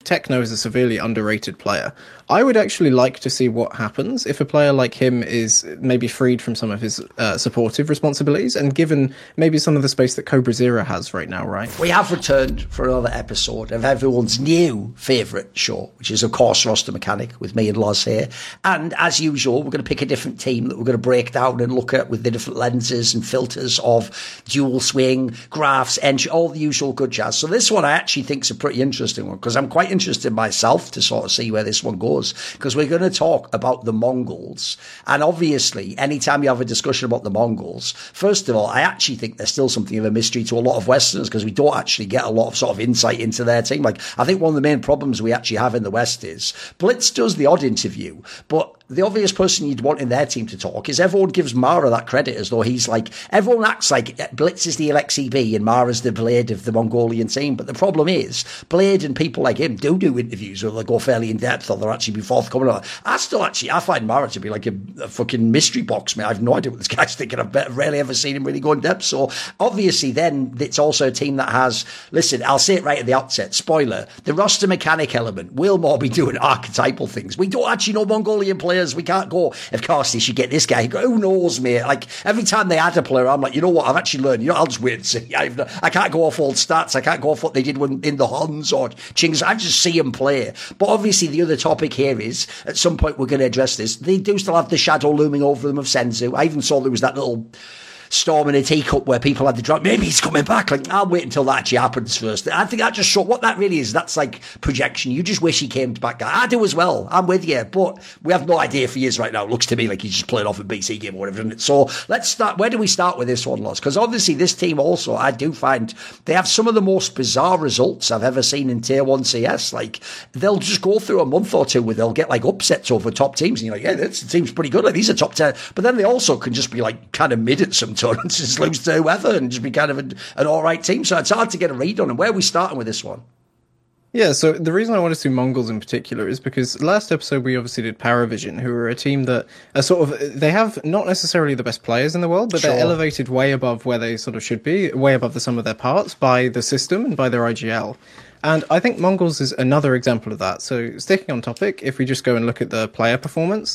Techno is a severely underrated player. I would actually like to see what happens if a player like him is maybe freed from some of his supportive responsibilities and given maybe some of the space that Cobra Zero has right now, right? We have returned for another episode of everyone's new favourite show, which is, of course, Roster Mechanic, with me and Loz here. And as usual, we're going to pick a different team that we're going to break down and look at with the different lenses and filters of dual swing, graphs, entry, all the usual good jazz. So this one I actually think is a pretty interesting one, because I'm quite interested myself to sort of see where this one goes, because we're going to talk about the Mongols. And obviously, anytime you have a discussion about the Mongols, first of all, I actually think there's still something of a mystery to a lot of Westerners, because we don't actually get a lot of sort of insight into their team. Like, I think one of the main problems we actually have in the West is Blitz does the odd interview, but the obvious person you'd want in their team to talk is everyone gives Mara that credit as though he's like, everyone acts like Blitz is the LXCB and Mara's the Blade of the Mongolian team. But the problem is, Blade and people like him do interviews where they go fairly in depth or they'll actually be forthcoming. I find Mara to be like a fucking mystery box, man. I have no idea what this guy's thinking. I've rarely ever seen him really go in depth. So obviously then it's also a team that has, listen, I'll say it right at the outset, spoiler, the roster mechanic element will more be doing archetypal things. We don't actually know Mongolian players. We can't go, of course, they should get this guy. Who knows, mate? Like, every time they add a player, I'm like, you know what? I've actually learned. I'll just wait and see. I can't go off old stats. I can't go off what they did in the Huns or Chings. I just see them play. But obviously, the other topic here is, at some point, we're going to address this. They do still have the shadow looming over them of Senzu. I even saw there was that little storm in a teacup where people had to drop, maybe he's coming back. Like, I'll wait until that actually happens first. I think that just shows what that really is. That's like projection. You just wish he came back. I do as well. I'm with you. But we have no idea if he is right now. It looks to me like he's just playing off a BC game or whatever, doesn't it? So let's start. Where do we start with this one, Loz? Because obviously this team also, I do find they have some of the most bizarre results I've ever seen in Tier 1 CS. Like, they'll just go through a month or two where they'll get like upsets over top teams. And you're like, yeah, this team's pretty good. Like, these are top 10. But then they also can just be like kind of mid at some tournaments, just lose to whoever and just be kind of an all right team. So it's hard to get a read on them. Where are we starting with this one? Yeah, so the reason I want to do Mongols in particular is because last episode we obviously did Paravision, who are a team that are sort of, they have not necessarily the best players in the world, but they're elevated way above where they sort of should be, way above the sum of their parts by the system and by their IGL. And I think Mongols is another example of that. So sticking on topic, if we just go and look at the player performance,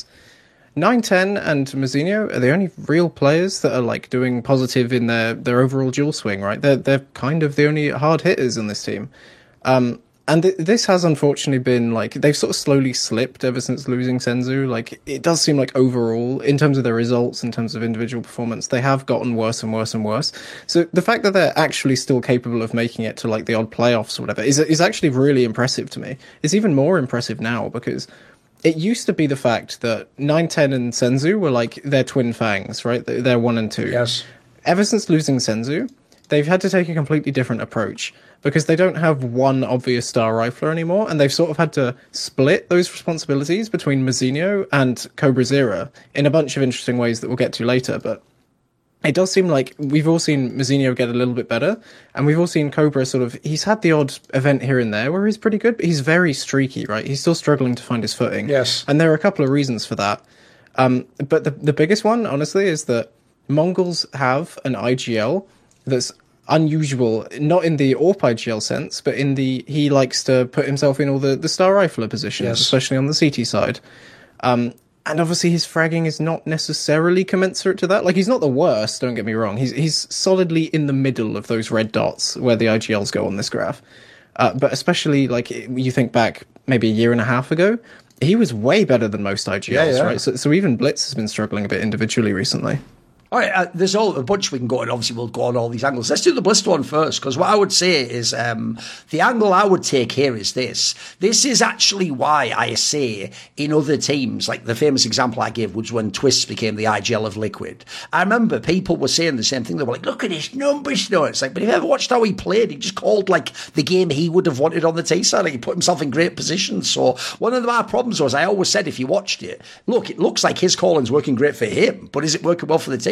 910 and Mazinho are the only real players that are like doing positive in their overall dual swing, right? They're kind of the only hard hitters in this team. And this has unfortunately been like, they've sort of slowly slipped ever since losing Senzu. Like, it does seem like overall, in terms of their results, in terms of individual performance, they have gotten worse and worse and worse. So the fact that they're actually still capable of making it to like the odd playoffs or whatever is actually really impressive to me. It's even more impressive now because it used to be the fact that 910 and Senzu were like their twin fangs, right? They're 1 and 2. Yes. Ever since losing Senzu, they've had to take a completely different approach because they don't have one obvious star rifler anymore, and they've sort of had to split those responsibilities between Mazinho and Cobra Zero in a bunch of interesting ways that we'll get to later, but it does seem like we've all seen Mazinho get a little bit better, and we've all seen Cobra sort of, he's had the odd event here and there where he's pretty good, but he's very streaky, right? He's still struggling to find his footing. Yes. And there are a couple of reasons for that. But the biggest one, honestly, is that Mongols have an IGL that's unusual, not in the AWP IGL sense, but in the, he likes to put himself in all the star rifler positions, yes, especially on the CT side. And obviously his fragging is not necessarily commensurate to that. Like, he's not the worst, don't get me wrong. He's solidly in the middle of those red dots where the IGLs go on this graph. But especially, like, you think back maybe a year and a half ago, he was way better than most IGLs, right? So even Blitz has been struggling a bit individually recently. All right, there's a bunch we can go on. Obviously, we'll go on all these angles. Let's do the Blister one first, because what I would say is the angle I would take here is this. This is actually why I say in other teams, like the famous example I gave was when Twists became the IGL of Liquid. I remember people were saying the same thing. They were like, look at his numbers, though. It's like, but if you ever watched how he played, he just called like the game he would have wanted on the T side. Like, he put himself in great positions. So one of my problems was I always said, if you watched it, look, it looks like his calling's working great for him, but is it working well for the team?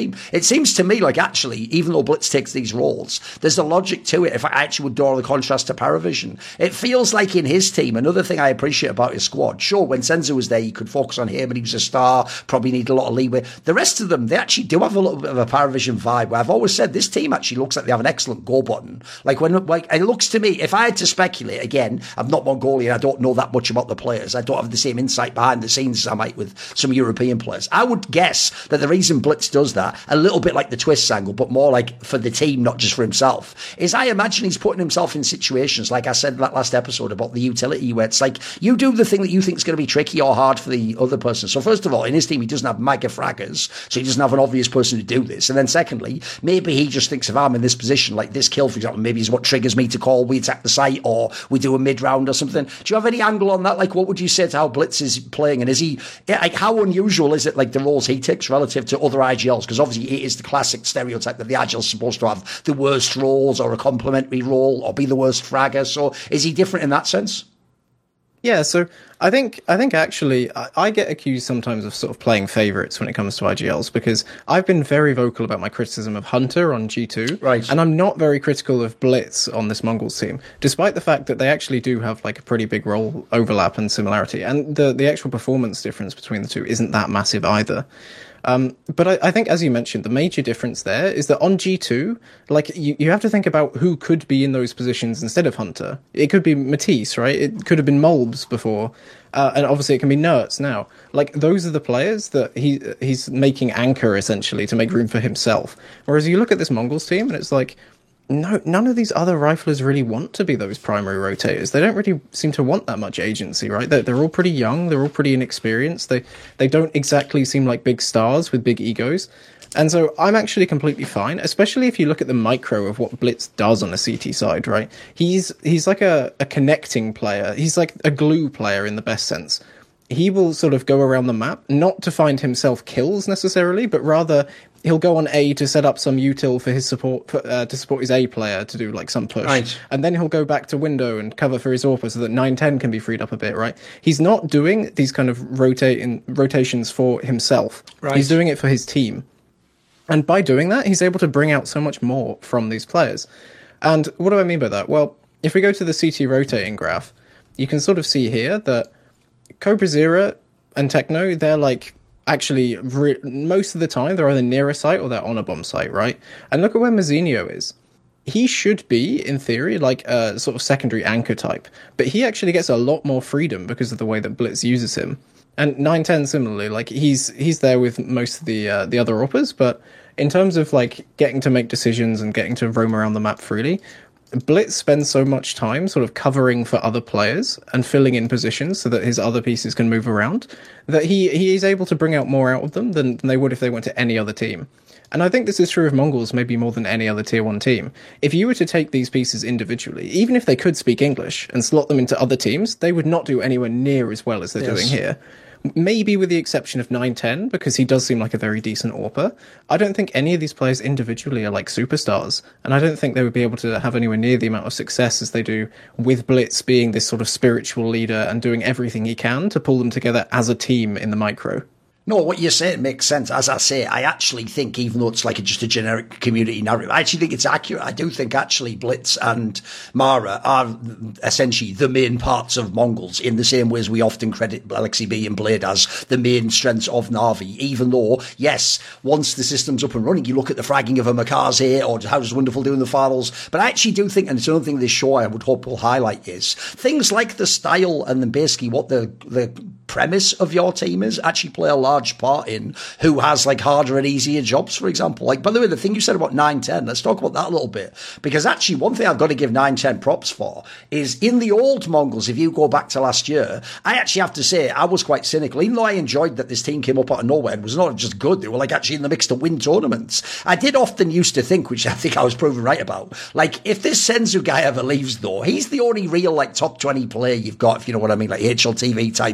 team. It seems to me like actually, even though Blitz takes these roles, there's a logic to it. If I actually would draw the contrast to Paravision, it feels like in his team, another thing I appreciate about his squad, sure, when Senzu was there, you could focus on him and he was a star, probably need a lot of leeway. The rest of them, they actually do have a little bit of a Paravision vibe, where I've always said this team actually looks like they have an excellent go button. Like it looks to me, if I had to speculate, again, I'm not Mongolian, I don't know that much about the players, I don't have the same insight behind the scenes as I might with some European players. I would guess that the reason Blitz does that, a little bit like the Twists angle, but more like for the team, not just for himself, is I imagine he's putting himself in situations, like I said in that last episode about the utility, where it's like, you do the thing that you think is going to be tricky or hard for the other person. So first of all, in his team, he doesn't have mega fraggers, so he doesn't have an obvious person to do this. And then secondly, maybe he just thinks, if I'm in this position, like this kill, for example, maybe is what triggers me to call, we attack the site, or we do a mid-round or something. Do you have any angle on that? Like, what would you say to how Blitz is playing? And is he, like, how unusual is it, like, the roles he takes relative to other IGLs? Because obviously it is the classic stereotype that the IGL's supposed to have the worst roles or a complementary role or be the worst fragger. So is he different in that sense? Yeah, so I think actually I get accused sometimes of sort of playing favourites when it comes to IGLs, because I've been very vocal about my criticism of Hunter on G2, right? And I'm not very critical of Blitz on this Mongols team, despite the fact that they actually do have like a pretty big role overlap and similarity, and the actual performance difference between the two isn't that massive either. But I think, as you mentioned, the major difference there is that on G2, like, you have to think about who could be in those positions instead of Hunter. It could be Matisse, right? It could have been Molbs before. And obviously it can be Nertz now. Like, those are the players that he's making anchor, essentially, to make room for himself. Whereas you look at this Mongols team, and it's like, no, none of these other riflers really want to be those primary rotators. They don't really seem to want that much agency, right? They're all pretty young. They're all pretty inexperienced. They don't exactly seem like big stars with big egos. And so I'm actually completely fine, especially if you look at the micro of what Blitz does on the CT side, right? He's like a connecting player. He's like a glue player in the best sense. He will sort of go around the map, not to find himself kills necessarily, but rather he'll go on A to set up some util for his support, to support his A player to do like some push. Right. And then he'll go back to window and cover for his AWPer so that 910 can be freed up a bit, right? He's not doing these kind of rotations for himself. Right. He's doing it for his team. And by doing that, he's able to bring out so much more from these players. And what do I mean by that? Well, if we go to the CT rotating graph, you can sort of see here that Cobra Zero and Techno, they're like, actually, most of the time, they're either near a site or they're on a bomb site, right? And look at where Mazzinho is. He should be, in theory, like a sort of secondary anchor type, but he actually gets a lot more freedom because of the way that Blitz uses him. And 910 similarly, like he's there with most of the other AWPers, but in terms of like getting to make decisions and getting to roam around the map freely, Blitz spends so much time sort of covering for other players and filling in positions so that his other pieces can move around, that he is able to bring out more out of them than they would if they went to any other team. And I think this is true of Mongols maybe more than any other tier 1 team. If you were to take these pieces individually, even if they could speak English and slot them into other teams, they would not do anywhere near as well as they're doing here. Maybe with the exception of 910, because he does seem like a very decent AWPer. I don't think any of these players individually are like superstars, and I don't think they would be able to have anywhere near the amount of success as they do with Blitz being this sort of spiritual leader and doing everything he can to pull them together as a team in the micro. No, what you're saying makes sense. As I say, I actually think, even though it's like just a generic community narrative, I actually think it's accurate. I do think actually Blitz and Mara are essentially the main parts of Mongols, in the same way as we often credit LXCB and Blade as the main strengths of Na'Vi, even though, yes, once the system's up and running, you look at the fragging of a Makaze or how does Wonderful do in the finals. But I actually do think, and it's another thing this show I would hope will highlight, is things like the style and then basically what the premise of your team is actually play a large part in who has like harder and easier jobs, for example. Like, by the way, the thing you said about 910, let's talk about that a little bit, because actually one thing I've got to give 910 props for is in the old Mongols, if you go back to last year, I actually have to say I was quite cynical, even though I enjoyed that this team came up out of nowhere and was not just good, they were like actually in the mix to win tournaments. I did often used to think, which I think I was proven right about, like if this Senzu guy ever leaves though, he's the only real like top 20 player you've got, if you know what I mean, like HLTV type award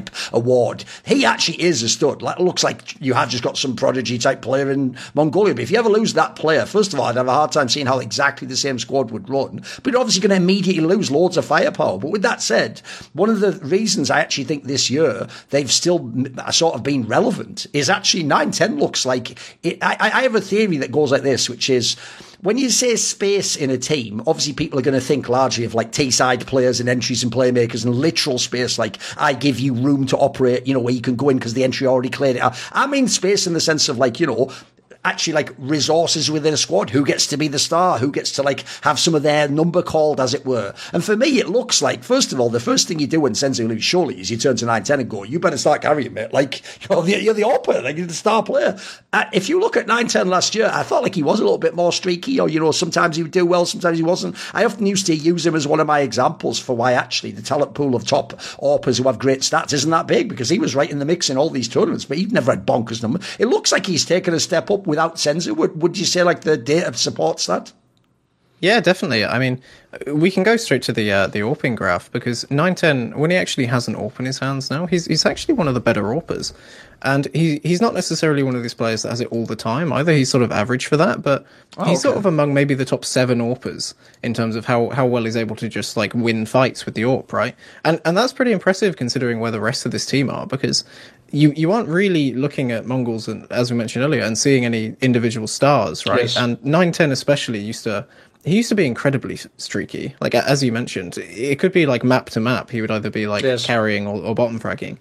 Ward. He actually is a stud. Like, it looks like you have just got some prodigy type player in Mongolia. But if you ever lose that player, first of all, I'd have a hard time seeing how exactly the same squad would run. But you're obviously going to immediately lose loads of firepower. But with that said, one of the reasons I actually think this year they've still sort of been relevant is actually 9-10 looks like it. I have a theory that goes like this, which is, when you say space in a team, obviously people are going to think largely of like T-side players and entries and playmakers and literal space, like I give you room to operate, you know, where you can go in because the entry already cleared it out. I mean space in the sense of like, you know, actually like resources within a squad. Who gets to be the star? Who gets to like have some of their number called, as it were? And for me, it looks like, first of all, the first thing you do when Senzo leaves surely is you turn to 9-10 and go, you better start carrying it. Like, you're the opera, like you're the star player. If you look at 9-10 last year, I thought like he was a little bit more streaky, or, you know, sometimes he would do well, sometimes he wasn't. I often used to use him as one of my examples for why actually the talent pool of top AWPers who have great stats isn't that big, because he was right in the mix in all these tournaments, but he'd never had bonkers number. It looks like he's taken a step up without Senzo. Would you say like the data supports that? Yeah, definitely. I mean, we can go straight to the AWPing graph, because 9-10, when he actually has an AWP in his hands now, he's actually one of the better AWPers. And he's not necessarily one of these players that has it all the time either. He's sort of average for that, but he's sort of among maybe the top 7 AWPers in terms of how well he's able to just like win fights with the AWP, right? And that's pretty impressive considering where the rest of this team are, because you aren't really looking at Mongols, and as we mentioned earlier, and seeing any individual stars, right? Yes. And 9-10 especially used to be incredibly streaky. Like, as you mentioned, it could be like map to map. He would either be like carrying or bottom fragging.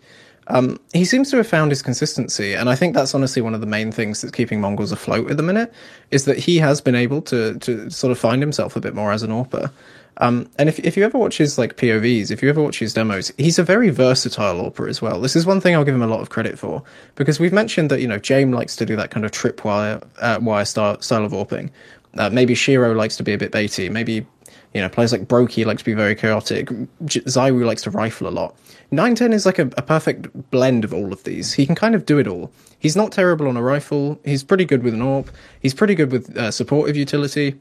He seems to have found his consistency, and I think that's honestly one of the main things that's keeping Mongols afloat at the minute, is that he has been able to sort of find himself a bit more as an AWPer. And if you ever watch his like POVs, if you ever watch his demos, he's a very versatile AWPer as well. This is one thing I'll give him a lot of credit for, because we've mentioned that, you know, James likes to do that kind of tripwire style of AWPing. Maybe Shiro likes to be a bit baity. Maybe, you know, players like Brokey like to be very chaotic. Zywoo likes to rifle a lot. 9-10 is like a perfect blend of all of these. He can kind of do it all. He's not terrible on a rifle. He's pretty good with an AWP. He's pretty good with supportive utility.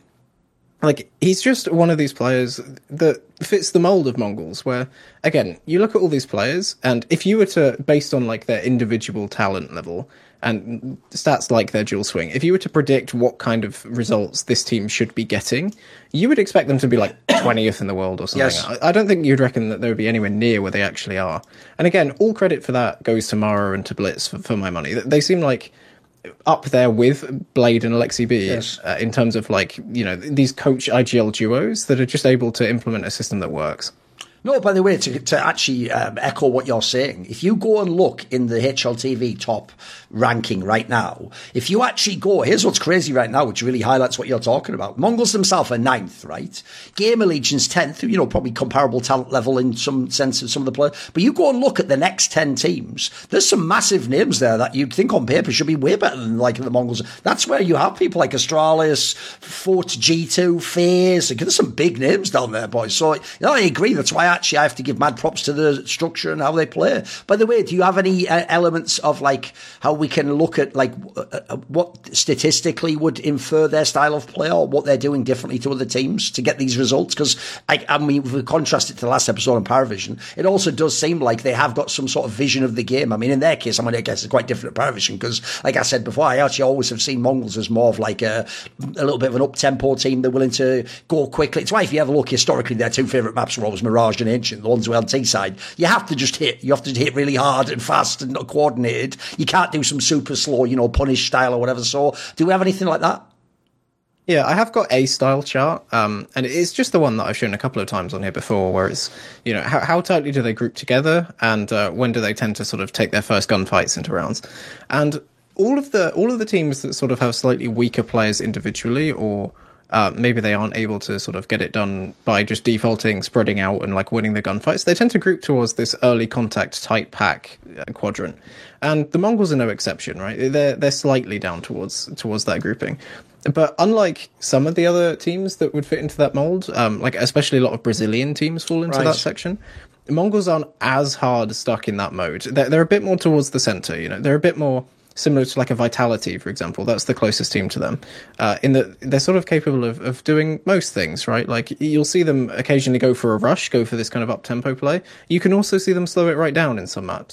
Like, he's just one of these players that fits the mold of Mongols, where, again, you look at all these players, and if you were to, based on like their individual talent level and stats like their dual swing, if you were to predict what kind of results this team should be getting, you would expect them to be like 20th in the world or something. Yes. I don't think you'd reckon that they would be anywhere near where they actually are. And again, all credit for that goes to Mara and to Blitz for my money. They seem like up there with Blade and Alexi B, yes, in terms of like, you know, these coach IGL duos that are just able to implement a system that works. No, by the way, to actually echo what you're saying, if you go and look in the HLTV top ranking right now, if you actually go, here's what's crazy right now, which really highlights what you're talking about. Mongols themselves are 9th, right? Gamer Legion's 10th, you know, probably comparable talent level in some sense of some of the players. But you go and look at the next 10 teams, there's some massive names there that you'd think on paper should be way better than like the Mongols. That's where you have people like Astralis, Fort G2, FaZe. There's some big names down there, boys. So, you know, I agree. That's why actually I have to give mad props to the structure and how they play. By the way, do you have any elements of like how we can look at like what statistically would infer their style of play or what they're doing differently to other teams to get these results? Because I mean, if we contrast it to the last episode on Paravision, it also does seem like they have got some sort of vision of the game. I mean, in their case, I guess it's quite different at Paravision because, like I said before, I actually always have seen Mongols as more of like a little bit of an up-tempo team. They're willing to go quickly. It's why if you ever look historically, their 2 favourite maps were always Mirage and Ancient, the ones who were on T-side. You have to just hit. You have to hit really hard and fast and not coordinated. You can't do some super slow, you know, punish style or whatever. So do we have anything like that? Yeah, I have got a style chart, and it's just the one that I've shown a couple of times on here before, where it's, you know, how tightly do they group together, and when do they tend to sort of take their first gunfights into rounds. And all of the teams that sort of have slightly weaker players individually, or maybe they aren't able to sort of get it done by just defaulting, spreading out, and like winning the gunfights, they tend to group towards this early contact tight pack quadrant. And the Mongols are no exception, right? They're slightly down towards that grouping. But unlike some of the other teams that would fit into that mold, like especially a lot of Brazilian teams fall into that section, the Mongols aren't as hard stuck in that mode. They're a bit more towards the center, you know. They're a bit more similar to like a Vitality, for example. That's the closest team to them. In that they're sort of capable of doing most things, right? Like you'll see them occasionally go for a rush, go for this kind of up-tempo play. You can also see them slow it right down in some maps.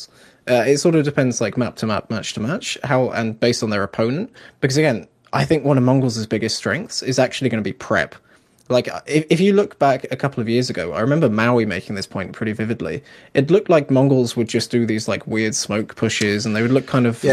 It sort of depends, like map to map, match to match, and based on their opponent. Because again, I think one of Mongols' biggest strengths is actually going to be prep. Like, if you look back a couple of years ago, I remember Maui making this point pretty vividly. It looked like Mongols would just do these, like, weird smoke pushes, and they would look kind of,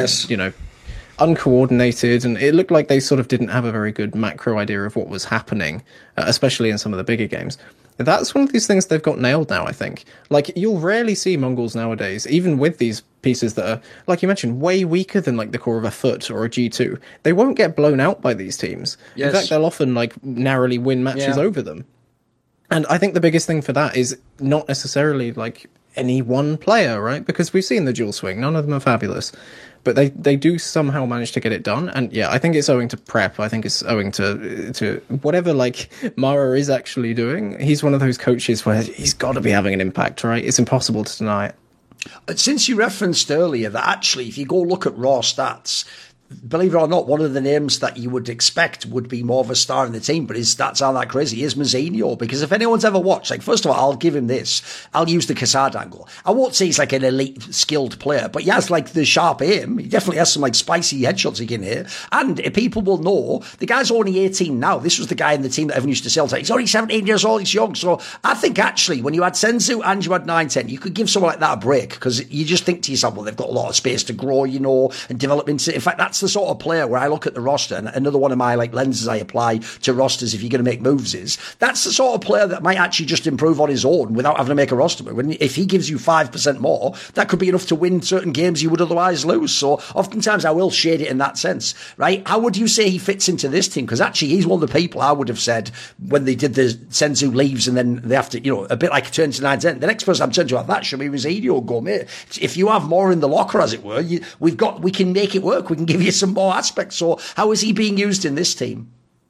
uncoordinated, and it looked like they sort of didn't have a very good macro idea of what was happening, especially in some of the bigger games. That's one of these things they've got nailed now, I think. Like, you'll rarely see Mongols nowadays, even with these pieces that are, like you mentioned, way weaker than, like, the core of a Foot or a G2. They won't get blown out by these teams. Yes. In fact, they'll often, like, narrowly win matches over them. And I think the biggest thing for that is not necessarily, like, any one player, right? Because we've seen the dual swing. None of them are fabulous. But they do somehow manage to get it done. And yeah, I think it's owing to prep. I think it's owing to whatever, like, Mara is actually doing. He's one of those coaches where he's got to be having an impact, right? It's impossible to deny it. Since you referenced earlier that actually, if you go look at raw stats, believe it or not, one of the names that you would expect would be more of a star in the team, but his stats aren't that crazy, is Mazinho. Because if anyone's ever watched, like, first of all, I'll give him this. I'll use the Cassard angle. I won't say he's like an elite skilled player, but he has like the sharp aim. He definitely has some like spicy headshots he can hit. And people will know the guy's only 18 now. This was the guy in the team that everyone used to sell to. He's only 17 years old. He's young. So I think actually when you had Senzu and you had 9-10, you could give someone like that a break, because you just think to yourself, well, they've got a lot of space to grow, and develop into. In fact, that's the sort of player where I look at the roster, and another one of my like lenses I apply to rosters if you're going to make moves is that's the sort of player that might actually just improve on his own without having to make a roster move. And if he gives you 5% more, that could be enough to win certain games you would otherwise lose. So oftentimes I will shade it in that sense, right? How would you say he fits into this team? Because actually he's one of the people I would have said when they did the Senzu leaves and then they have to, a bit like turn to 9-10. The next person I'm turning to at that should be Mazinho. Go, mate. If you have more in the locker, as it were, we can make it work. We can give you some more aspects. So how is he being used in this team?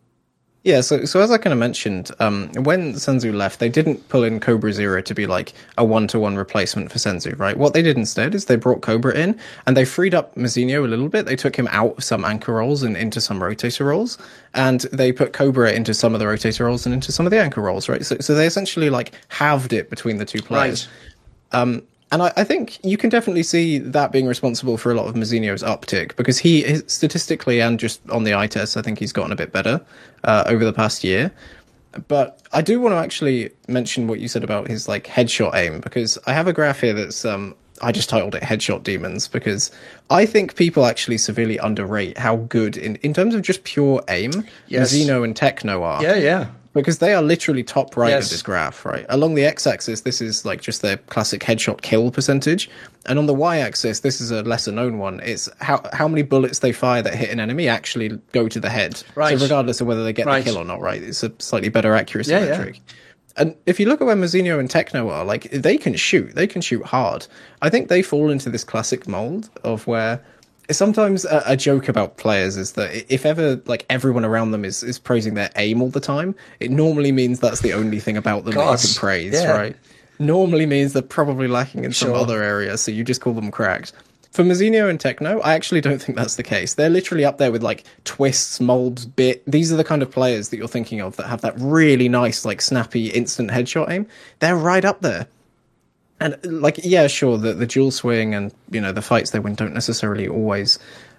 Yeah, so as I kind of mentioned, when Senzu left, they didn't pull in Cobra Zero to be like a one-to-one replacement for Senzu, right? What they did instead is they brought Cobra in, and they freed up Mazinho a little bit. They took him out of some anchor roles and into some rotator roles, and they put Cobra into some of the rotator roles and into some of the anchor roles, right? So they essentially like halved it between the two players. Right. And I think you can definitely see that being responsible for a lot of Mazinho's uptick, because he statistically and just on the eye test, I think he's gotten a bit better over the past year. But I do want to actually mention what you said about his like headshot aim, because I have a graph here that's I just titled it Headshot Demons, because I think people actually severely underrate how good in terms of just pure aim, Mazinho and Techno are. Yeah. Because they are literally top right of this graph, right? Along the x-axis, this is like just their classic headshot kill percentage. And on the y-axis, this is a lesser-known one. It's how many bullets they fire that hit an enemy actually go to the head. Right. So regardless of whether they get the kill or not, right? It's a slightly better accuracy metric. Yeah. And if you look at where Mazinho and Techno are, like, they can shoot. They can shoot hard. I think they fall into this classic mold of where... Sometimes a joke about players is that if ever like everyone around them is praising their aim all the time, it normally means that's the only thing about them that you can praise, right? Normally means they're probably lacking in some other area, so you just call them cracked. For Mazinho and Techno, I actually don't think that's the case. They're literally up there with like Twists, Molds, Bit. These are the kind of players that you're thinking of that have that really nice, like snappy, instant headshot aim. They're right up there. And, like, yeah, sure, the dual swing and, the fights they win don't necessarily always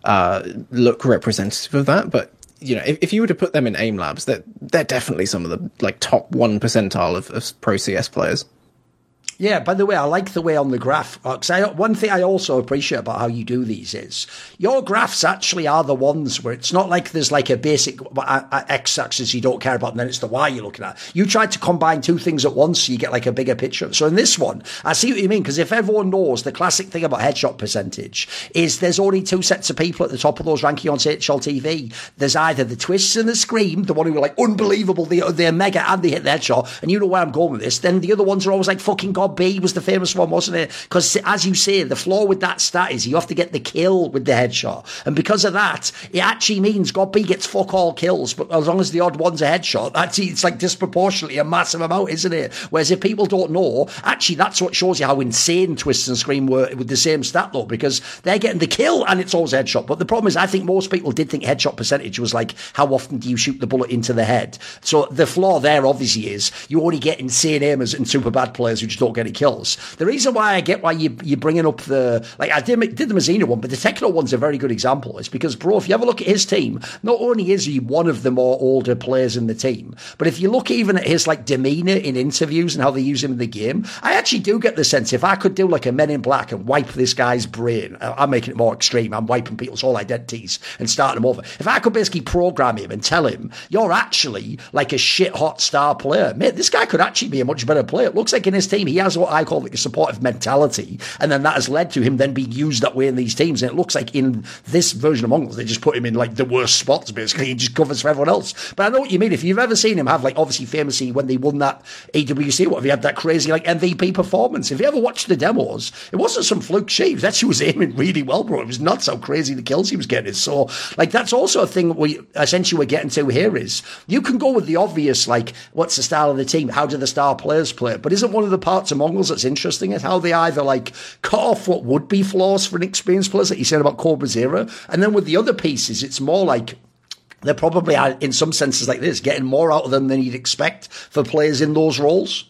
look representative of that. But, if you were to put them in aim labs, they're definitely some of the, like, top 1 percentile of pro CS players. Yeah, by the way, I like the way on the graph, because one thing I also appreciate about how you do these is your graphs actually are the ones where it's not like there's like a basic x-axis you don't care about and then it's the y you're looking at. You try to combine two things at once so you get like a bigger picture. So in this one, I see what you mean, because if everyone knows the classic thing about headshot percentage is there's only two sets of people at the top of those ranking on HL TV. There's either the Twists and the Scream, the one who are like unbelievable, they're mega and they hit the headshot, and you know where I'm going with this. Then the other ones are always like fucking God B was the famous one, wasn't it? Because as you say, the flaw with that stat is you have to get the kill with the headshot, and because of that, it actually means God B gets fuck all kills, but as long as the odd one's a headshot, it's like disproportionately a massive amount, isn't it? Whereas if people don't know, actually that's what shows you how insane Twists and Scream were with the same stat though, because they're getting the kill and it's always a headshot. But the problem is, I think most people did think headshot percentage was like how often do you shoot the bullet into the head. So the flaw there obviously is you only get insane aimers and super bad players who just don't don't get any kills. The reason why I get why you're bringing up I did the Mazzino one, but the Techno one's a very good example. It's because, bro, if you have a look at his team, not only is he one of the more older players in the team, but if you look even at his demeanor in interviews and how they use him in the game, I actually do get the sense if I could do a Men in Black and wipe this guy's brain, I'm making it more extreme, I'm wiping people's whole identities and starting them over. If I could basically program him and tell him, you're actually a shit hot star player, mate, this guy could actually be a much better player. It looks like in his team he has what I call a supportive mentality, and then that has led to him then being used that way in these teams. And it looks like in this version of Mongols, they just put him in the worst spots, basically. He just covers for everyone else. But I know what you mean. If you've ever seen him have obviously famously when they won that AWC, what if he had that crazy MVP performance? If you ever watched the demos, it wasn't some fluke shit. He actually was aiming really well, bro. It was nuts how crazy the kills he was getting. So that's also a thing we essentially we're getting to here is you can go with the obvious, what's the style of the team? How do the star players play? But isn't one of the parts of Mongols that's interesting is how they either cut off what would be flaws for an experienced player, that you said about Cobra Zero, and then with the other pieces, it's more they're probably, in some senses like this, getting more out of them than you'd expect for players in those roles.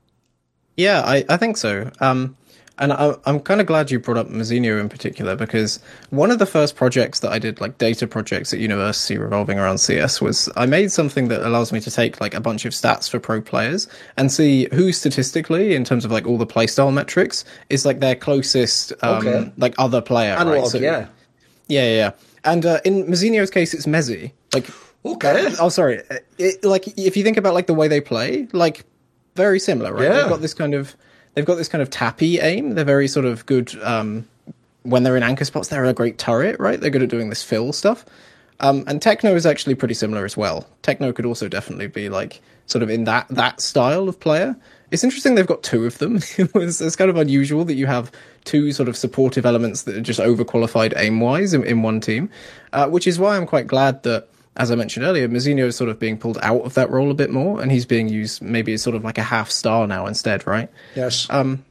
Yeah, I think so. And I'm kind of glad you brought up Mazzino in particular, because one of the first projects that I did, data projects at university revolving around CS, was I made something that allows me to take a bunch of stats for pro players and see who statistically, in terms of all the playstyle metrics, is their closest other player. Analog, right? So, yeah. Yeah. And in Mazzino's case, it's Mezzi. Okay. Sorry. If you think about the way they play, very similar, right? Yeah. They've got this kind of tappy aim. They're very sort of good when they're in anchor spots. They're a great turret, right? They're good at doing this fill stuff. And Techno is actually pretty similar as well. Techno could also definitely be sort of in that style of player. It's interesting they've got two of them. It's kind of unusual that you have two sort of supportive elements that are just overqualified aim-wise in one team, which is why I'm quite glad that, as I mentioned earlier, Mazzino is sort of being pulled out of that role a bit more, and he's being used maybe as sort of a half star now instead, right? Yes.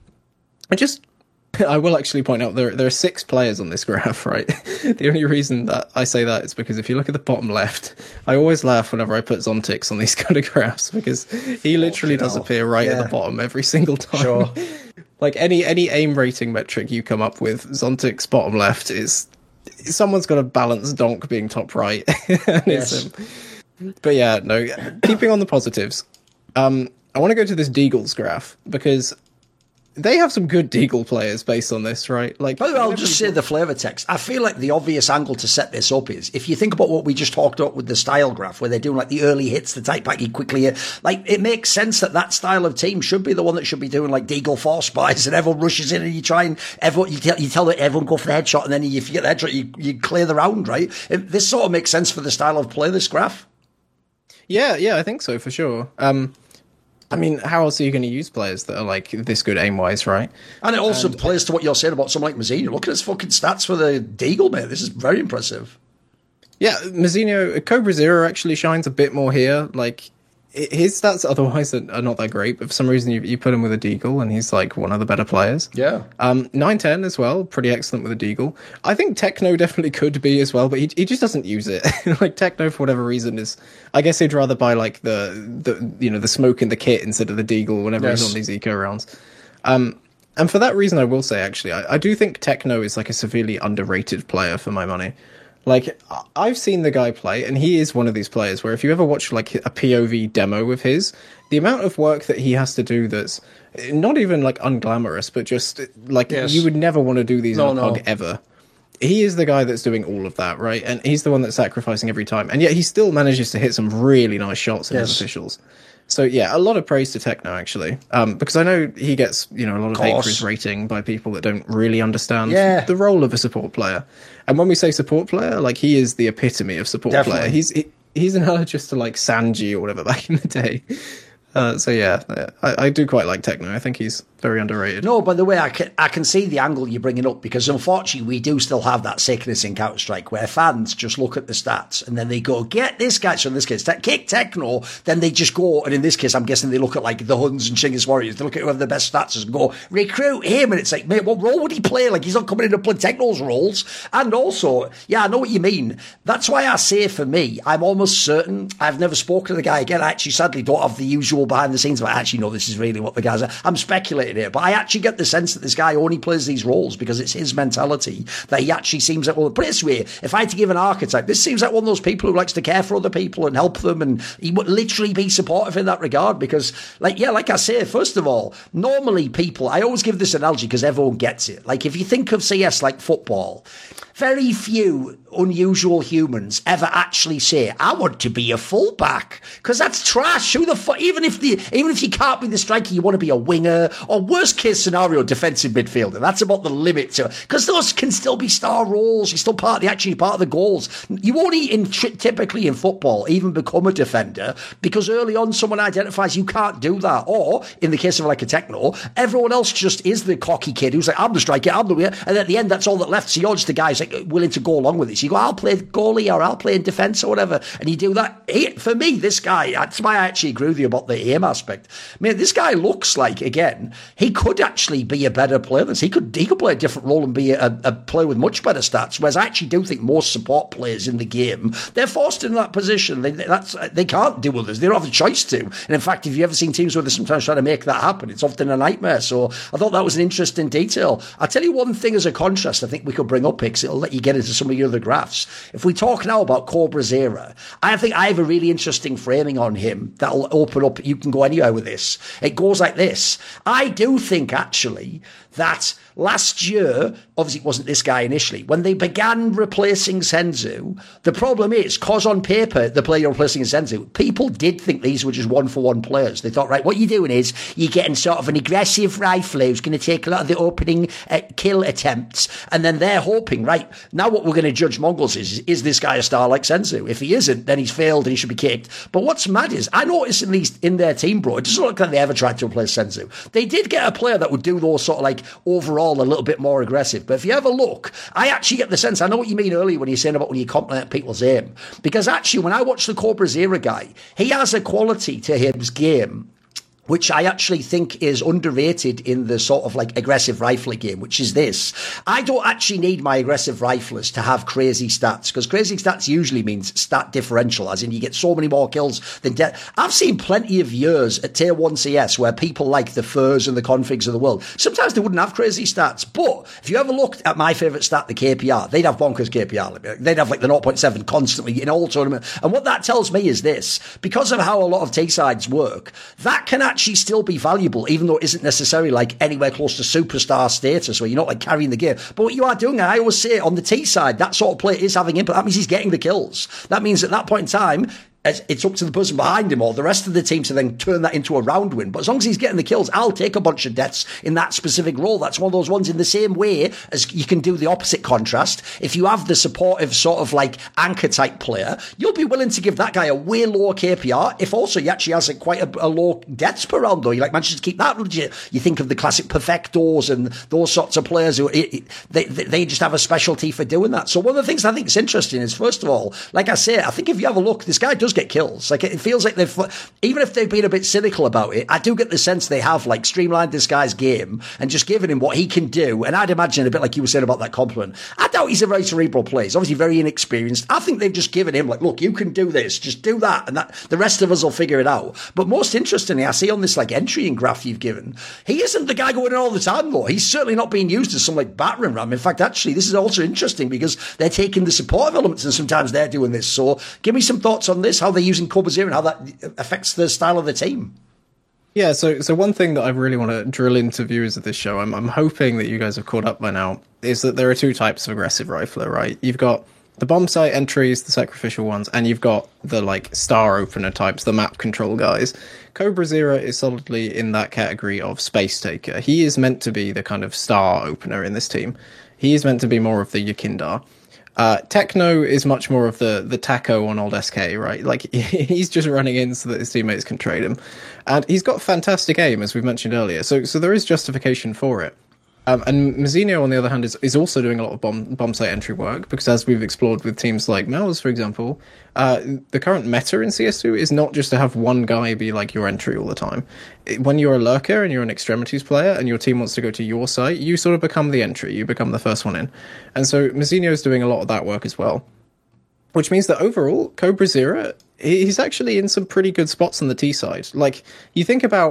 I will actually point out there are 6 players on this graph, right? The only reason that I say that is because if you look at the bottom left, I always laugh whenever I put Zontix on these kind of graphs, because he literally does appear right at the bottom every single time. Sure. Any aim rating metric you come up with, Zontix bottom left is someone's got a balanced donk being top right. Yes. But yeah, no, keeping on the positives. I want to go to this Deagles graph, because they have some good Deagle players based on this, right? By the way, I'll just say the flavor text. I feel like the obvious angle to set this up is, if you think about what we just talked about with the style graph, where they're doing the early hits, the tight back you quickly, it makes sense that style of team should be the one that should be doing Deagle force buys, and everyone rushes in and you try and you tell everyone go for the headshot, and then if you get the headshot, you clear the round, right? This sort of makes sense for the style of play, this graph. Yeah, I think so, for sure. I mean, how else are you going to use players that are this good aim-wise, right? And it also plays to what you're saying about someone like Mazzino. Look at his fucking stats for the Deagle, mate. This is very impressive. Yeah, Mazzino, Cobra Zero actually shines a bit more here. His stats otherwise are not that great, but for some reason you put him with a Deagle and he's one of the better players. Yeah. 910 as well, pretty excellent with a Deagle. I think Techno definitely could be as well, but he just doesn't use it. Techno, for whatever reason, is, I guess he'd rather buy the smoke in the kit instead of the Deagle whenever he's on these eco rounds. And for that reason, I will say, actually, I do think Techno is a severely underrated player for my money. I've seen the guy play, and he is one of these players where if you ever watch a POV demo of his, the amount of work that he has to do that's not even unglamorous, but just you would never want to do these on a pug ever. He is the guy that's doing all of that, right? And he's the one that's sacrificing every time. And yet he still manages to hit some really nice shots in his officials. So yeah, a lot of praise to Techno, actually, because I know he gets a lot of hate for his rating by people that don't really understand the role of a support player. And when we say support player, he is the epitome of support player. He's analogous to Sanji or whatever back in the day. So yeah, I do quite like Techno. I think he's very underrated. No, by the way, I can see the angle you're bringing up, because unfortunately we do still have that sickness in Counter-Strike where fans just look at the stats and then they go, get this guy. So in this case, kick Techno, then they just go, and in this case, I'm guessing they look at the Huns and Chinggis Warriors. They look at whoever the best stats is and go, recruit him. And it's mate, what role would he play? He's not coming in to play Techno's roles. And also, yeah, I know what you mean. That's why I say, for me, I'm almost certain, I've never spoken to the guy again. I actually sadly don't have the usual behind the scenes, but I actually know this is really what the guys are. I'm speculating exaggerating here, but I actually get the sense that this guy only plays these roles because it's his mentality that he actually seems like, well, put it this way, if I had to give an archetype, this seems like one of those people who likes to care for other people and help them, and he would literally be supportive in that regard because, like I say, first of all, normally people, I always give this analogy because everyone gets it. Like, if you think of CS like football, very few unusual humans ever actually say, I want to be a fullback, because that's trash. Who the fuck? Even if you can't be the striker, you want to be a winger, or worst case scenario, defensive midfielder. That's about the limit to it, because those can still be star roles. You're still part of the goals. You won't typically in football even become a defender because early on someone identifies you can't do that, or in the case of like a techno, everyone else just is the cocky kid who's like, I'm the striker, I'm the winger, and at the end that's all that left. So you're just a guy who's like willing to go along with it. So you go, I'll play goalie or I'll play in defence or whatever, and you do that. For me, this guy, that's why I actually agree with you about the aim aspect. I mean, this guy looks like, again, he could actually be a better player than this. He could play a different role and be a player with much better stats, whereas I actually do think most support players in the game, they're forced in that position. They can't do others. They don't have a choice to. And in fact, if you've ever seen teams where they're sometimes trying to make that happen, it's often a nightmare. So I thought that was an interesting detail. I'll tell you one thing as a contrast I think we could bring up, Hicks. It'll let you get into some of your other graphs. If we talk now about Cobra-Zera, I think I have a really interesting framing on him that'll open up. You can go anywhere with this. It goes like this. I do think, actually, that last year, obviously it wasn't this guy initially, when they began replacing Senzu, the problem is, cause on paper, the player you're replacing is Senzu, people did think these were just one-for-one players. They thought, right, what you're doing is you're getting sort of an aggressive rifler who's going to take a lot of the opening kill attempts, and then they're hoping, right, now what we're going to judge Mongols is this guy a star like Senzu? If he isn't, then he's failed and he should be kicked. But what's mad is, I noticed at least in their team, bro, it doesn't look like they ever tried to replace Senzu. They did get a player that would do those sort of like overall a little bit more aggressive. But if you ever look, I actually get the sense, I know what you mean earlier when you're saying about when you compliment people's aim, because actually when I watch the Cobra-Zera guy, he has a quality to his game which I actually think is underrated in the sort of like aggressive rifler game, which is this. I don't actually need my aggressive riflers to have crazy stats, because crazy stats usually means stat differential, as in you get so many more kills than I've seen plenty of years at tier 1 CS where people like the Furs and the Configs of the world, sometimes they wouldn't have crazy stats, but if you ever looked at my favourite stat, the KPR, they'd have bonkers KPR. They'd have like the 0.7 constantly in all tournaments. And what that tells me is this, because of how a lot of T-sides work, that can actually still be valuable, even though it isn't necessarily like anywhere close to superstar status where you're not like carrying the game. But what you are doing, I always say on the T side, that sort of play is having impact. That means he's getting the kills. That means at that point in time, it's up to the person behind him or the rest of the team to then turn that into a round win. But as long as he's getting the kills, I'll take a bunch of deaths in that specific role. That's one of those ones in the same way as you can do the opposite contrast. If you have the supportive sort of like anchor type player, you'll be willing to give that guy a way lower KPR if also he actually has quite a low deaths per round though. You like managed to keep that legit. You think of the classic Perfectos and those sorts of players who they just have a specialty for doing that. So one of the things I think is interesting is, first of all, like I say, I think if you have a look, this guy does get kills. Like it feels like even if they've been a bit cynical about it, I do get the sense they have like streamlined this guy's game and just given him what he can do. And I'd imagine, a bit like you were saying about that compliment, I doubt he's a very cerebral player. He's obviously very inexperienced. I think they've just given him like, look, you can do this, just do that, and that the rest of us will figure it out. But most interestingly, I see on this like entry graph you've given, he isn't the guy going in all the time though. He's certainly not being used as some like battering ram. In fact, actually, this is also interesting because they're taking the supportive elements and sometimes they're doing this. So give me some thoughts on this, how they're using Cobra-Zera and how that affects the style of the team. Yeah, so one thing that I really want to drill into viewers of this show, I'm hoping that you guys have caught up by now, is that there are two types of aggressive rifler, right? You've got the bomb site entries, the sacrificial ones, and you've got the like star opener types, the map control guys. Cobra-Zera is solidly in that category of space taker. He is meant to be the kind of star opener in this team. He is meant to be more of the Yakindar. Techno is much more of the taco on old SK, right? Like, he's just running in so that his teammates can trade him. And he's got fantastic aim, as we've mentioned earlier, so there is justification for it. And Mazzinho, on the other hand, is also doing a lot of bomb site entry work, because as we've explored with teams like Mel's, for example, the current meta in CS2 is not just to have one guy be like your entry all the time. When you're a lurker and you're an extremities player and your team wants to go to your site, you sort of become the entry, you become the first one in. And so Mazzinho is doing a lot of that work as well. Which means that overall, Cobra-Zera, he's actually in some pretty good spots on the T side. Like, you think about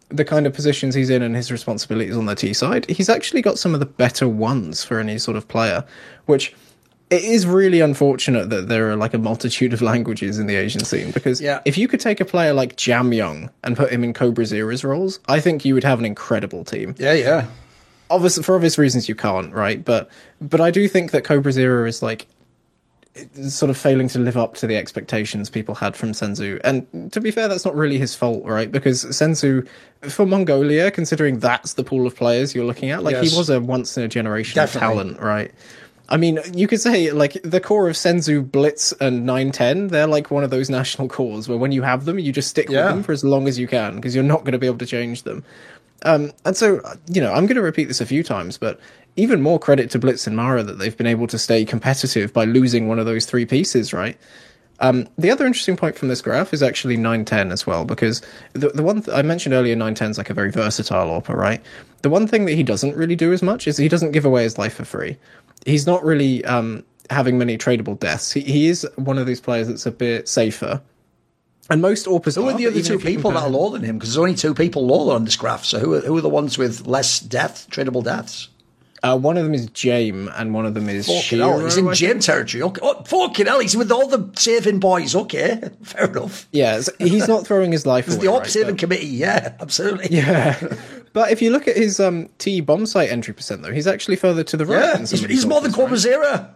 the kind of positions he's in and his responsibilities on the T side, he's actually got some of the better ones for any sort of player, which it is really unfortunate that there are like a multitude of languages in the Asian scene, because if you could take a player like Jam Young and put him in Cobra Zera's roles, I think you would have an incredible team. Yeah. Obviously, for obvious reasons, you can't, right? But I do think that Cobra Zera is like sort of failing to live up to the expectations people had from Senzu. And to be fair, that's not really his fault, right? Because Senzu, for Mongolia, considering that's the pool of players you're looking at, like he was a once-in-a-generation talent, right? I mean, you could say, like, the core of Senzu, Blitz, and 910, they're like one of those national cores where when you have them, you just stick with them for as long as you can, because you're not going to be able to change them. And so, you know, I'm going to repeat this a few times, but even more credit to Blitz and Mara that they've been able to stay competitive by losing one of those three pieces, right? The other interesting point from this graph is actually 910 as well, because the one I mentioned earlier, 910 is like a very versatile AWPer, right? The one thing that he doesn't really do as much is he doesn't give away his life for free. He's not really having many tradable deaths. He is one of these players that's a bit safer. And most AWPers Who are the other two people that are lower than him? Because there's only two people lower on this graph. So who are the ones with less tradable deaths? One of them is Jame, and one of them is Shiro. He's in Jame territory. Okay. Oh, fucking hell, he's with all the saving boys. Okay, fair enough. Yeah, so he's not throwing his life away. It's the AWP saving committee. Yeah, absolutely. Yeah. But if you look at his T bomb site entry percent, though, he's actually further to the right. Yeah, he's more than Cobra Zera.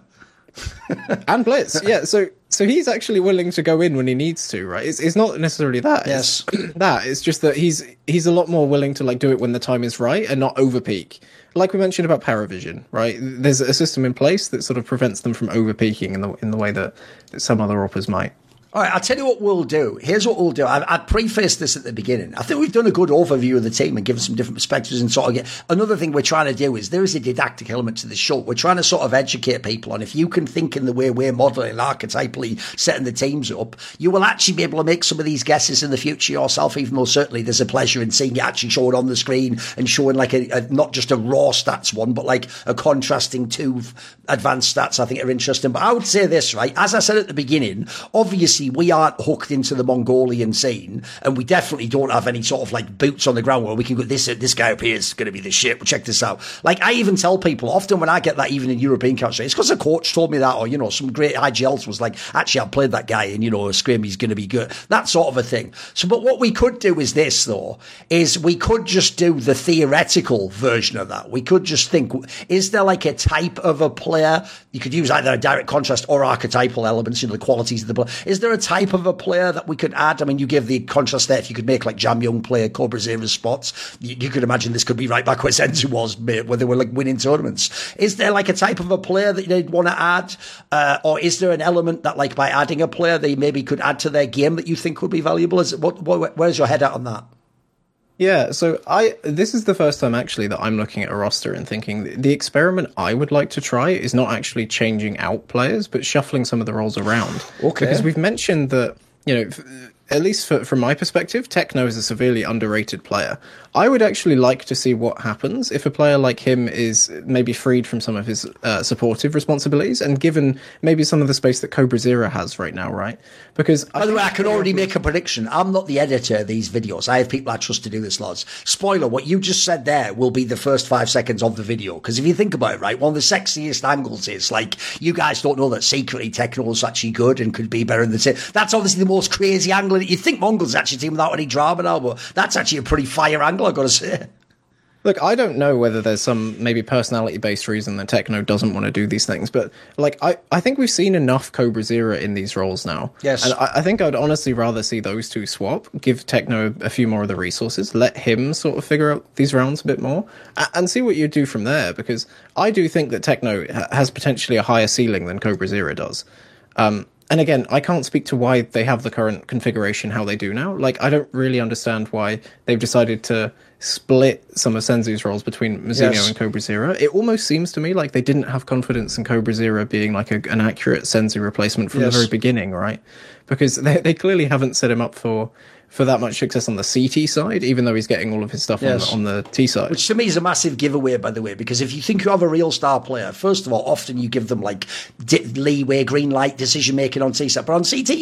And Blitz, yeah. So he's actually willing to go in when he needs to, right? It's not necessarily that. Yes, it's just that he's a lot more willing to like do it when the time is right and not overpeak. Like we mentioned about Paravision, right? There's a system in place that sort of prevents them from overpeaking in the way that some other AWPers might. All right, I'll tell you what we'll do. Here's what we'll do. I prefaced this at the beginning. I think we've done a good overview of the team and given some different perspectives and sort of get... Another thing we're trying to do is there is a didactic element to the show. We're trying to sort of educate people on if you can think in the way we're modelling, archetypally setting the teams up, you will actually be able to make some of these guesses in the future yourself, even though certainly there's a pleasure in seeing it actually show it on the screen and showing like a not just a raw stats one, but like a contrasting two advanced stats I think are interesting. But I would say this, right? As I said at the beginning, obviously we aren't hooked into the Mongolian scene, and we definitely don't have any sort of like boots on the ground where we can go, this guy up here is going to be the shit. Well, check this out. Like I even tell people often when I get that, even in European countries, it's because a coach told me that, or you know, some great IGLs was like, actually I played that guy, and you know, Scrim, he's going to be good. That sort of a thing. So, but what we could do is this though, is we could just do the theoretical version of that. We could just think, is there like a type of a player? You could use either a direct contrast or archetypal elements, you know, the qualities of the player. Is there a type of a player that we could add? I mean, you give the contrast there. If you could make like Jam Young play Cobra Zera's spots, you could imagine this could be right back where Senzu was, where they were like winning tournaments. Is there like a type of a player that you'd want to add? Or is there an element that like by adding a player they maybe could add to their game that you think would be valuable? Where's your head at on that? Yeah, so this is the first time actually that I'm looking at a roster and thinking the experiment I would like to try is not actually changing out players, but shuffling some of the roles around. Okay. Because we've mentioned that, you know, at least from my perspective, Techno is a severely underrated player. I would actually like to see what happens if a player like him is maybe freed from some of his supportive responsibilities and given maybe some of the space that Cobra Zera has right now, right? Because by the way, I can already make a prediction. I'm not the editor of these videos. I have people I trust to do this, lads. Spoiler, what you just said there will be the first 5 seconds of the video. Because if you think about it, right, one of the sexiest angles is like, you guys don't know that secretly Techno is actually good and could be better than the team. That's obviously the most crazy angle. You think Mongols actually team without any drama now, but that's actually a pretty fire angle, I've got to say. Look, I don't know whether there's some maybe personality-based reason that Techno doesn't want to do these things, but like I think we've seen enough Cobra Zera in these roles now. Yes. And I think I'd honestly rather see those two swap, give Techno a few more of the resources, let him sort of figure out these rounds a bit more, and see what you do from there, because I do think that Techno has potentially a higher ceiling than Cobra Zera does. And again, I can't speak to why they have the current configuration how they do now. Like, I don't really understand why they've decided to split some of Senzu's roles between Mizuno and Cobra Zera. It almost seems to me like they didn't have confidence in Cobra Zera being like an accurate Senzu replacement from the very beginning, right? Because they clearly haven't set him up for that much success on the CT side, even though he's getting all of his stuff on the T side. Which to me is a massive giveaway, by the way, because if you think you have a real star player, first of all, often you give them like leeway, green light, decision making on T side. But on CT, you just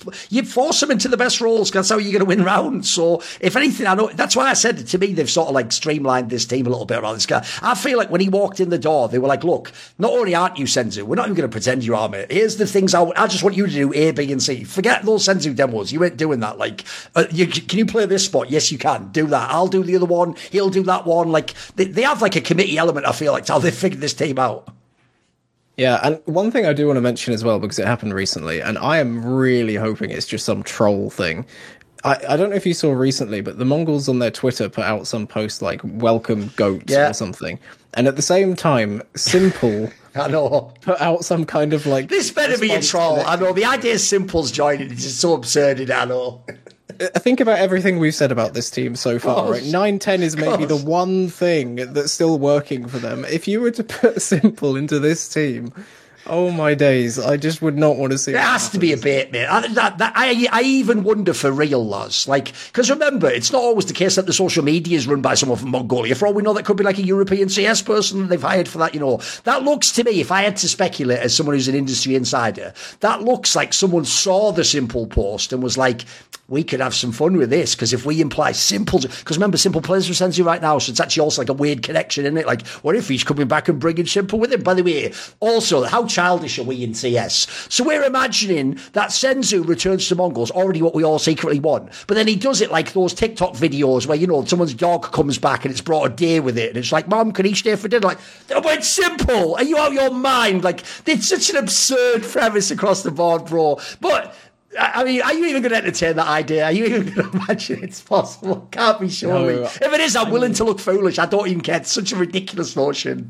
you force them into the best roles. That's how you're going to win rounds. So if anything, I know that's why I said to me they've sort of like streamlined this team a little bit around this guy. I feel like when he walked in the door, they were like, "Look, not only aren't you Senzu, we're not even going to pretend you are, mate. Here's the things I just want you to do A, B, and C. Forget those Senzu demos. You ain't doing that. Like, can you play this spot? Yes, you can. Do that. I'll do the other one. He'll do that one. Like they have like a committee element. I feel like to how they figured this team out." Yeah, and one thing I do want to mention as well, because it happened recently, and I am really hoping it's just some troll thing. I don't know if you saw recently, but the Mongols on their Twitter put out some post like "welcome goats" or something, and at the same time, Simple I know put out some kind of like this better be a troll. I know the idea Simple's joining is just so absurd. I know. Think about everything we've said about this team so far, right? 9-10 is maybe the one thing that's still working for them. If you were to put Simple into this team, oh my days, I just would not want to see it. It has to be a bait, mate. I even wonder for real, Loz. Like, because remember, it's not always the case that the social media is run by someone from Mongolia. For all we know, that could be like a European CS person that they've hired for that, That looks to me, if I had to speculate as someone who's an industry insider, that looks like someone saw the Simple post and was like, we could have some fun with this, because if we imply Simple... Because remember, Simple plays for Senzu right now, so it's actually also like a weird connection, isn't it? Like, what if he's coming back and bringing Simple with him? By the way, also, how childish are we in CS? So we're imagining that Senzu returns to Mongols, already what we all secretly want, but then he does it like those TikTok videos where, someone's dog comes back and it's brought a deer with it, and it's like, Mom, can he stay for dinner? Like, that went Simple! Are you out of your mind? Like, it's such an absurd premise across the board, bro. But... I mean, are you even going to entertain that idea? Are you even going to imagine it's possible? Can't be surely. No, if it is, I'm willing to look foolish. I don't even care. It's such a ridiculous notion.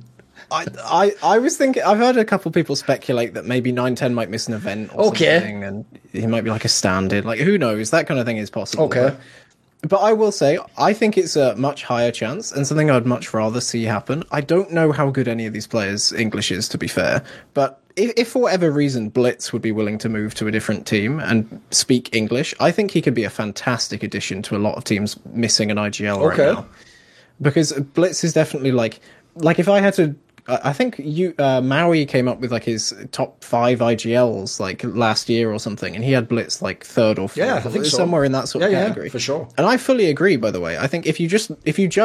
I was thinking, I've heard a couple of people speculate that maybe 9-10 might miss an event or something, and he might be like a stand-in. Like, who knows? That kind of thing is possible. Okay. But I will say, I think it's a much higher chance, and something I'd much rather see happen. I don't know how good any of these players' English is, to be fair, but if for whatever reason Blitz would be willing to move to a different team and speak English, I think he could be a fantastic addition to a lot of teams missing an IGL right now. Because Blitz is definitely like if I had to... I think Maui came up with like his top 5 IGLs like last year or something, and he had Blitz like 3rd or 4th. Yeah, I think so. Somewhere in that sort of category. Yeah, for sure. And I fully agree, by the way. I think if you judge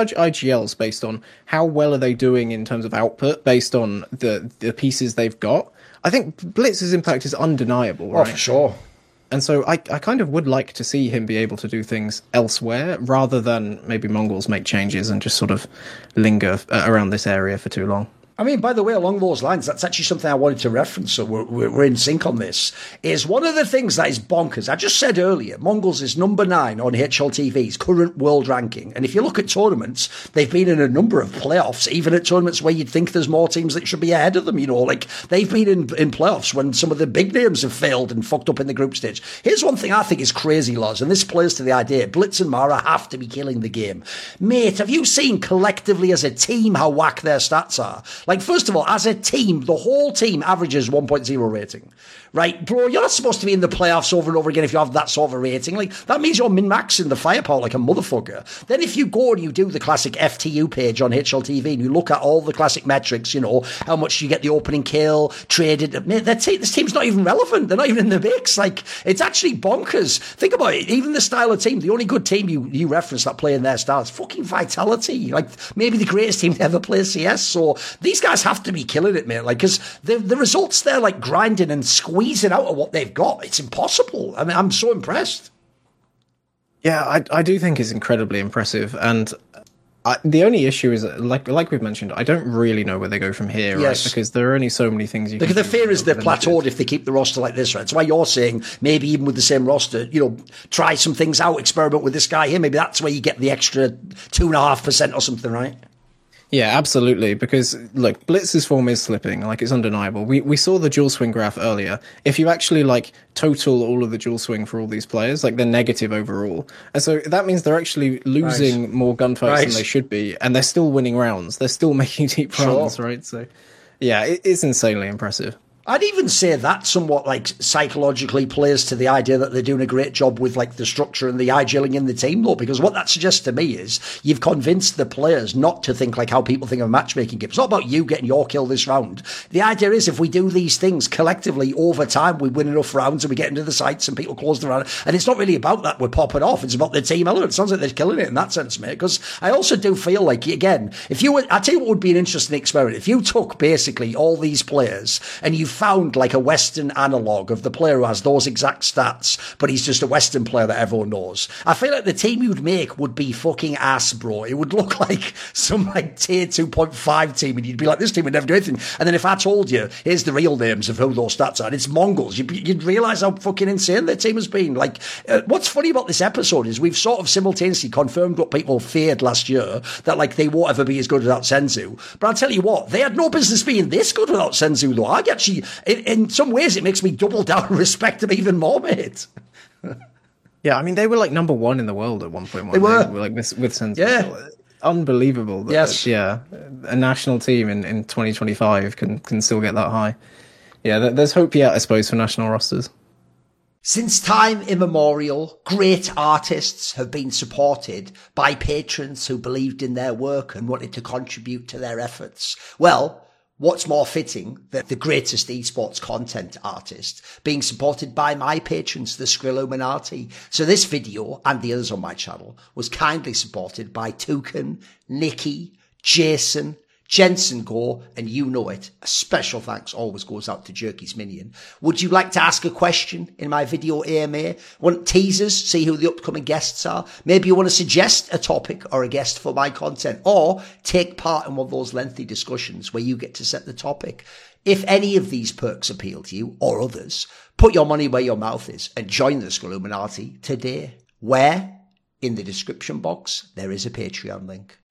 IGLs based on how well are they doing in terms of output, based on the pieces they've got, I think Blitz's impact is undeniable, right? Oh, for sure. And so I kind of would like to see him be able to do things elsewhere rather than maybe Mongols make changes and just sort of linger around this area for too long. I mean, by the way, along those lines, that's actually something I wanted to reference, so we're in sync on this, is one of the things that is bonkers. I just said earlier, Mongols is number 9 on HLTV's current world ranking. And if you look at tournaments, they've been in a number of playoffs, even at tournaments where you'd think there's more teams that should be ahead of them, like they've been in playoffs when some of the big names have failed and fucked up in the group stage. Here's one thing I think is crazy, Loz, and this plays to the idea, Blitz and Mara have to be killing the game. Mate, have you seen collectively as a team how whack their stats are? Like, first of all, as a team, the whole team averages 1.0 rating. Right, bro, you're not supposed to be in the playoffs over and over again if you have that sort of a rating. Like, that means you're min-maxing the firepower like a motherfucker. Then if you go and you do the classic FTU page on HLTV and you look at all the classic metrics, how much you get the opening kill, traded, mate, this team's not even relevant. They're not even in the mix. Like, it's actually bonkers. Think about it. Even the style of team, the only good team you reference that play in their style is fucking Vitality. Like, maybe the greatest team to ever play CS. So these guys have to be killing it, mate. Like, because the results, they're like grinding and squeezing out of what they've got. It's impossible. I mean, I'm so impressed. Yeah, I do think it's incredibly impressive. And the only issue is, like we've mentioned, I don't really know where they go from here, right? Because there are only so many things you can do. Because the fear is they're plateaued if they keep the roster like this, right? That's why you're saying maybe even with the same roster, try some things out, experiment with this guy here. Maybe that's where you get the extra 2.5% or something, right? Yeah, absolutely. Because look, Blitz's form is slipping, like it's undeniable. We saw the dual swing graph earlier. If you actually like total all of the dual swing for all these players, like they're negative overall, and so that means they're actually losing more gunfights than they should be, and they're still winning rounds. They're still making deep runs, right? So, yeah, it's insanely impressive. I'd even say that somewhat like psychologically plays to the idea that they're doing a great job with like the structure and the eye gelling in the team, though, because what that suggests to me is you've convinced the players not to think like how people think of a matchmaking game. It's not about you getting your kill this round. The idea is if we do these things collectively over time, we win enough rounds and we get into the sights and people close the round. And it's not really about that we're popping off. It's about the team element. It sounds like they're killing it in that sense, mate. Because I also do feel like, again, if you were, I tell you what would be an interesting experiment. If you took basically all these players and you found like a Western analogue of the player who has those exact stats, but he's just a Western player that everyone knows, I feel like the team you'd make would be fucking ass, bro. It would look like some like tier 2.5 team and you'd be like, this team would never do anything. And then if I told you, here's the real names of who those stats are, and it's Mongols, you'd realise how fucking insane their team has been. Like, what's funny about this episode is we've sort of simultaneously confirmed what people feared last year, that like they won't ever be as good without Senzu. But I'll tell you what, they had no business being this good without Senzu, though. I actually, in some ways, it makes me double down and respect them even more, mate. Yeah, I mean, they were like number one in the world at one point. They were like with Senzu. Yeah. Unbelievable. Yes. Yeah. A national team in 2025 can still get that high. Yeah, there's hope yet, I suppose, for national rosters. Since time immemorial, great artists have been supported by patrons who believed in their work and wanted to contribute to their efforts. Well, what's more fitting than the greatest esports content artist being supported by my patrons, the Skrilluminati? So this video and the others on my channel was kindly supported by Toucan, Nikki, Jason, Jensen Gore, and you know it. A special thanks always goes out to Jerky's Minion. Would you like to ask a question in my video AMA? Want teasers? See who the upcoming guests are? Maybe you want to suggest a topic or a guest for my content, or take part in one of those lengthy discussions where you get to set the topic. If any of these perks appeal to you, or others, put your money where your mouth is and join the Skrilluminati today. Where? In the description box, there is a Patreon link.